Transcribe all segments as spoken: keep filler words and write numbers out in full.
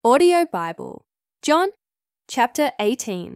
Audio Bible, John chapter eighteen.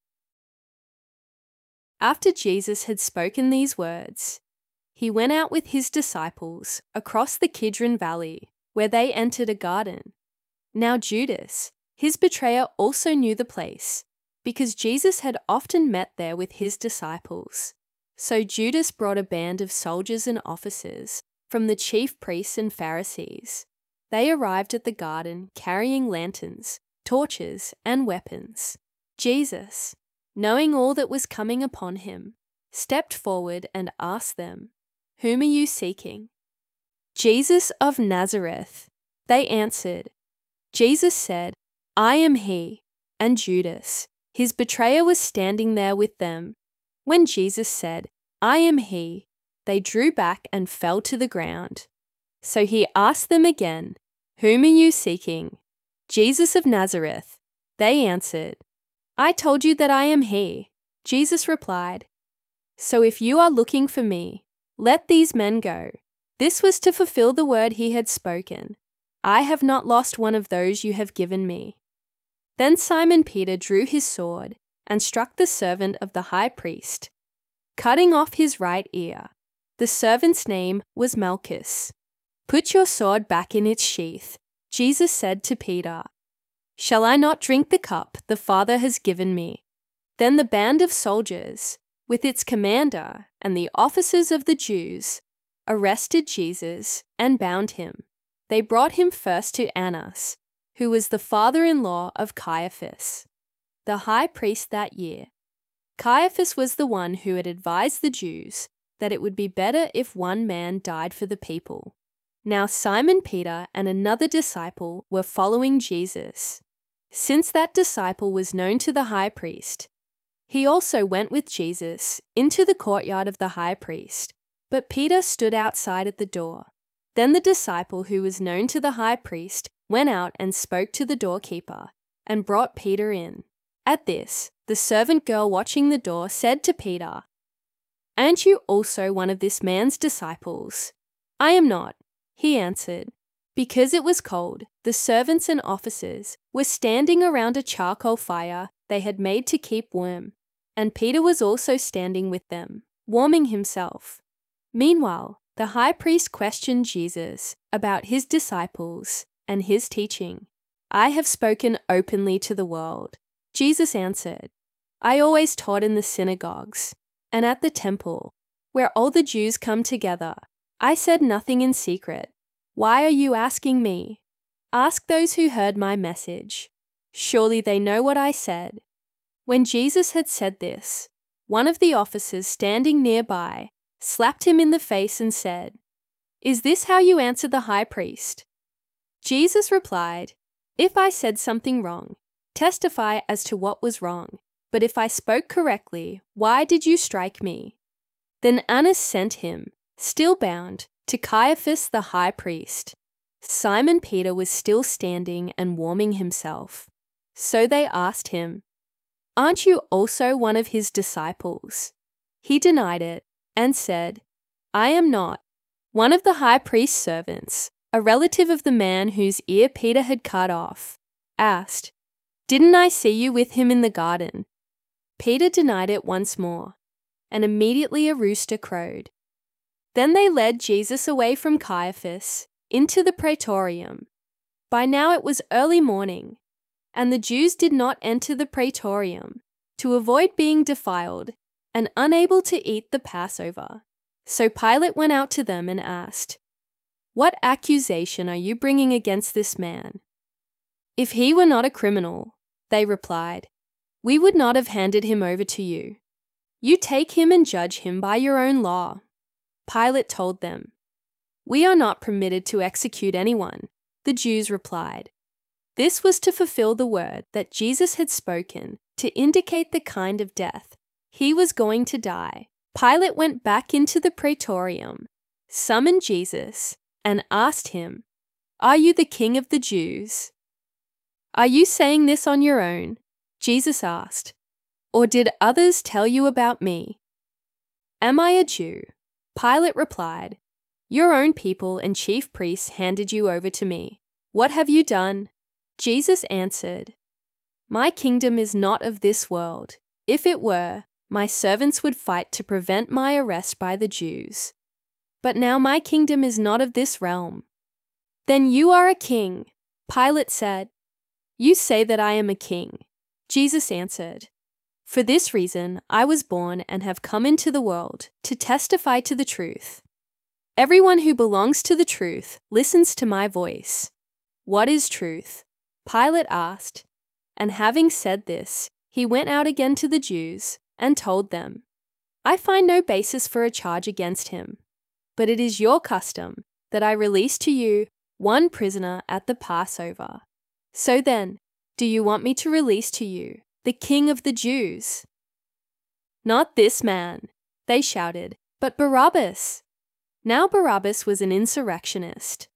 After Jesus had spoken these words, he went out with his disciples across the Kidron Valley, where they entered a garden. Now Judas, his betrayer, also knew the place, because Jesus had often met there with his disciples. So Judas brought a band of soldiers and officers from the chief priests and Pharisees. They arrived at the garden carrying lanterns, torches, and weapons. Jesus, knowing all that was coming upon him, stepped forward and asked them, "Whom are you seeking?" "Jesus of Nazareth," they answered. Jesus said, "I am he." And Judas, his betrayer, was standing there with them. When Jesus said, "I am he," they drew back and fell to the ground. So he asked them again, "Whom are you seeking?" "Jesus of Nazareth," they answered. "I told you that I am he." Jesus replied, "So if you are looking for me, let these men go." This was to fulfill the word he had spoken. "I have not lost one of those you have given me." Then Simon Peter drew his sword and struck the servant of the high priest, cutting off his right ear. The servant's name was Malchus. "Put your sword back in its sheath," Jesus said to Peter. "Shall I not drink the cup the Father has given me?" Then the band of soldiers, with its commander and the officers of the Jews, arrested Jesus and bound him. They brought him first to Annas, who was the father-in-law of Caiaphas, the high priest that year. Caiaphas was the one who had advised the Jews that it would be better if one man died for the people. Now Simon Peter and another disciple were following Jesus. Since that disciple was known to the high priest, he also went with Jesus into the courtyard of the high priest, but Peter stood outside at the door. Then the disciple who was known to the high priest went out and spoke to the doorkeeper and brought Peter in. At this, the servant girl watching the door said to Peter, "Aren't you also one of this man's disciples?" "I am not," he answered. Because it was cold, the servants and officers were standing around a charcoal fire they had made to keep warm, and Peter was also standing with them, warming himself. Meanwhile, the high priest questioned Jesus about his disciples and his teaching. "I have spoken openly to the world," Jesus answered. "I always taught in the synagogues and at the temple, where all the Jews come together. I said nothing in secret. Why are you asking me? Ask those who heard my message. Surely they know what I said." When Jesus had said this, one of the officers standing nearby slapped him in the face and said, "Is this how you answer the high priest?" Jesus replied, "If I said something wrong, testify as to what was wrong. But if I spoke correctly, why did you strike me?" Then Annas sent him, still bound, to Caiaphas the high priest. Simon Peter was still standing and warming himself. So they asked him, "Aren't you also one of his disciples?" He denied it and said, "I am not." One of the high priest's servants, a relative of the man whose ear Peter had cut off, asked, "Didn't I see you with him in the garden?" Peter denied it once more, and immediately a rooster crowed. Then they led Jesus away from Caiaphas into the praetorium. By now it was early morning, and the Jews did not enter the praetorium to avoid being defiled and unable to eat the Passover. So Pilate went out to them and asked, "What accusation are you bringing against this man?" "If he were not a criminal," they replied, "we would not have handed him over to you. You take him and judge him by your own law." Pilate told them, "We are not permitted to execute anyone," the Jews replied. This was to fulfill the word that Jesus had spoken to indicate the kind of death he was going to die. Pilate went back into the praetorium, summoned Jesus, and asked him, "Are you the king of the Jews?" "Are you saying this on your own?" Jesus asked, "or did others tell you about me?" "Am I a Jew?" Pilate replied, "Your own people and chief priests handed you over to me. What have you done?" Jesus answered, "My kingdom is not of this world. If it were, my servants would fight to prevent my arrest by the Jews. But now my kingdom is not of this realm." "Then you are a king," Pilate said. "You say that I am a king." Jesus answered, "For this reason I was born and have come into the world, to testify to the truth. Everyone who belongs to the truth listens to my voice." "What is truth?" Pilate asked. And having said this, he went out again to the Jews and told them, "I find no basis for a charge against him. But it is your custom that I release to you one prisoner at the Passover. So then, do you want me to release to you the King of the Jews?" "Not this man," they shouted, "but Barabbas." Now Barabbas was an insurrectionist,